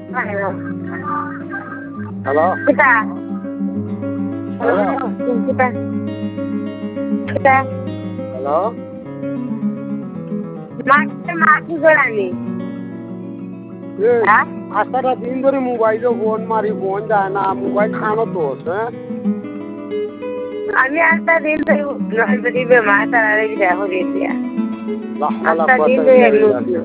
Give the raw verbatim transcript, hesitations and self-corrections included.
hello hello কিতা hello কিতা কিতা হ্যালো মাকে মাকি গড়ানি এ হ্যাঁ আসাটা দিন ধরে মোবাইলে ফোন মারি ফোন যায় না মোবাইল খানো তো হ্যাঁ আমি আটটা দিন ধরে নজরি বেমার তারা দেখি দেখো দিয়া লাখ লাখ আটটা দিন ধরে